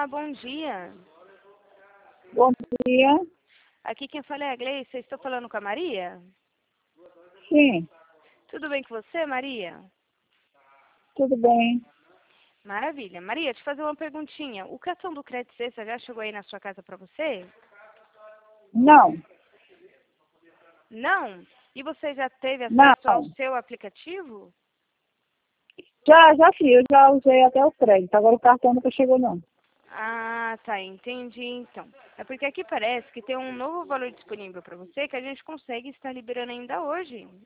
Olá, bom dia. Bom dia. Aqui quem fala é a Gleice. Estou falando com a Maria? Sim, Tudo bem com você, Maria? tudo bem. Maravilha. Maria, te fazer uma perguntinha. O cartão do Crédito Sexta já chegou aí na sua casa para você? Não, Não? E você já teve acesso ao não. seu aplicativo? Já fiz, eu já usei até o crédito. Agora o cartão nunca chegou, não. Ah, tá. Entendi, então. É porque aqui parece que tem um novo valor disponível para você que a gente consegue estar liberando ainda hoje.